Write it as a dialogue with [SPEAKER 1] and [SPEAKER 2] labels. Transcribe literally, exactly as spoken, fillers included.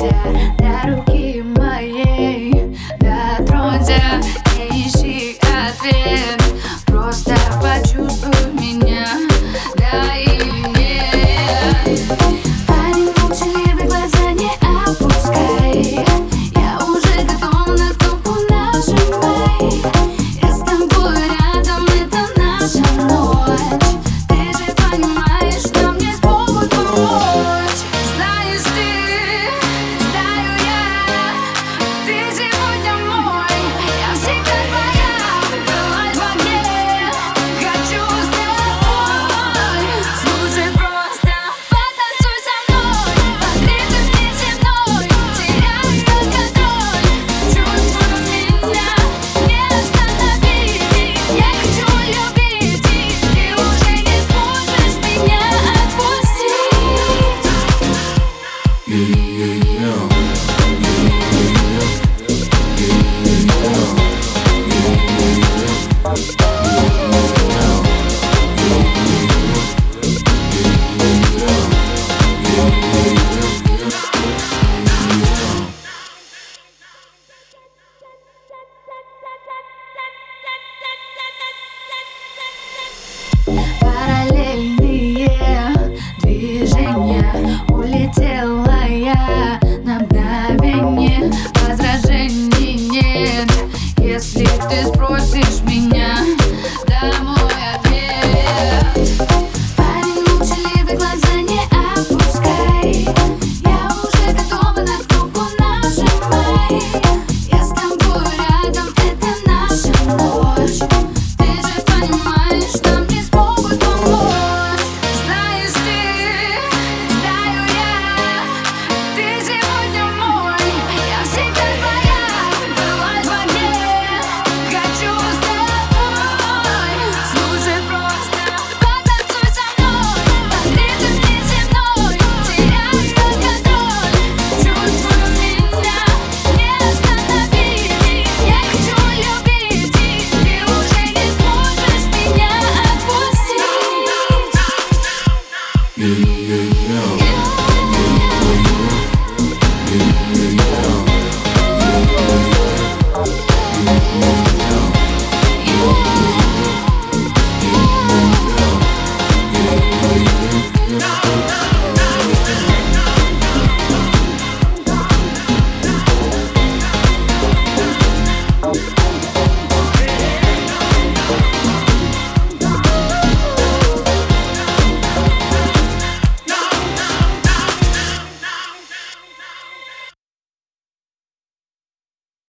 [SPEAKER 1] дотронься до руки моей, дотронься, не ищи ответ, просто почувствуй меня, да или нет. Парень, молчаливый, глаза не опускай, я уже готова, на кнопку нажимай. Я с тобой рядом, это наша ночь. Ты же понимаешь, что мне с Богом помочь. Знаешь ты, знаю я, ты сегодня мой, я всегда твоя. Пылать в огне, хочу с тобой. Слушай, просто потанцуй со мной, под ритм неземной, теряй контроль. Чувствуй меня, не остановить. Я хочу любить, и ты уже не сможешь меня отпустить. Параллельные движения, улетела я на мгновение. Возражений нет, если ты спросишь меня домой.